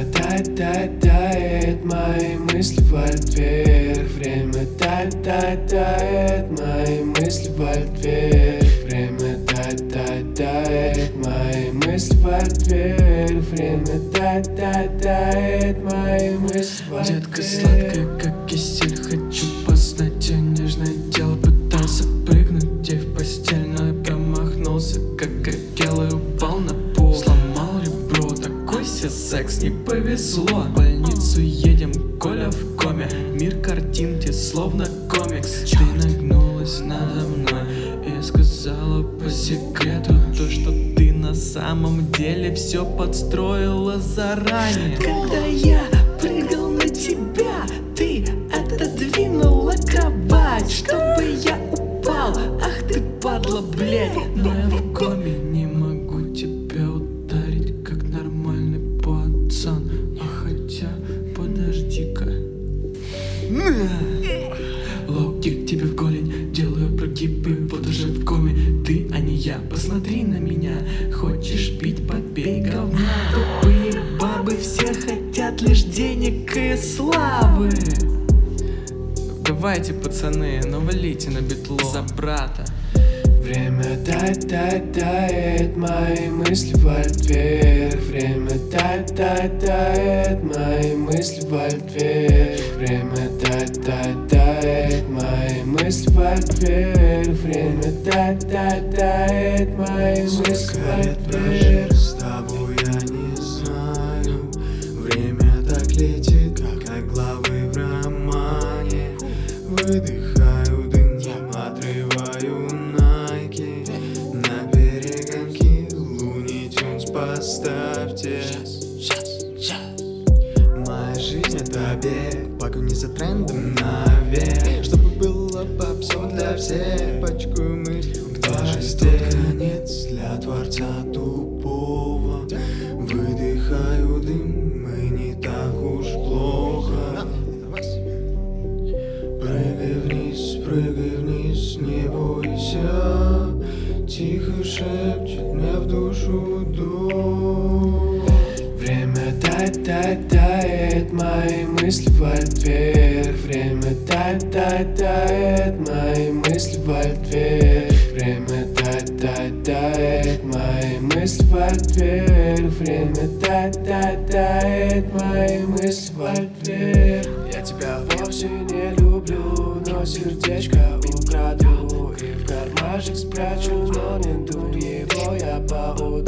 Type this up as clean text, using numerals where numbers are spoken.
тает, мои мысли валят вверх. Время тает, мои мысли валят вверх. Время тает, мои мысли валят вверх. Время тает, мои мысли валят вверх. Детка сладкая, как кисель, хочу познать ее нежное тело. Пытался прыгнуть ей в постель, но я промахнулся, как агел, и упал на пол. Сломал ребро, такой себе секс, не повезло. В больницу едем, Коля в коме. Мир картинки, словно комикс. Ты нагнулась надо мной и сказала по секрету то, что ты на самом деле все подстроила заранее. Когда я прыгал на тебя, ты отодвинула кровать, чтобы я упал. Ах ты падла, блядь. Но я в коме, не могу тебя ударить, как нормальный пацан. А хотя, подожди-ка. Лоу-кик тебе в голень, делаю прогибы, вот уже в коме. Ты, а не я, посмотри на меня. Хочешь пить, попей говна. Тупые бабы все хотят лишь денег и славы. Давайте, пацаны, ну валите на битло за брата. Время тает, мои мысли валят вверх. Время тает, мои мысли валят вверх. Время тает, мои мысли валят вверх. Время тает, мои мысли валят вверх. С тобой я не знаю, время так летит, как главы в романе. Выдыхаю дым, отрываю найки. На перегонки Луни Тюнс поставьте. Моя жизнь это бег, погони за трендом наверх. Чтобы было попсо для всех, пачку мыслей. Где же тот конец для творца тупого? Выдыхаю дым, и не так уж плохо. Прыгай вниз, не бойся. Тихо шепчет мне в душу дух. Время тает, мои мысли валят вверх. Время тает, мои мысли валят вверх. Время тает, мои мысли валят вверх. Время тает, мои мысли валят вверх. Я тебя вовсе не люблю, но сердечко украду и в кармашек спрячу, но не ду его я по